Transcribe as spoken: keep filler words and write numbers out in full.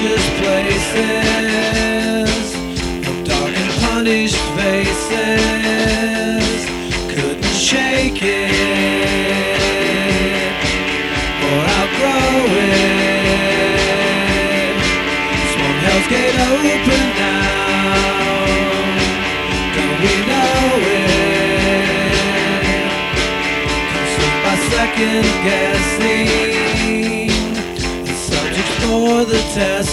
suspicious places, of dark and punished faces. Couldn't shake it or outgrow it. Swung Hell's Gate open now, don't we know it? Consumed by second guessing, the subjects for the test.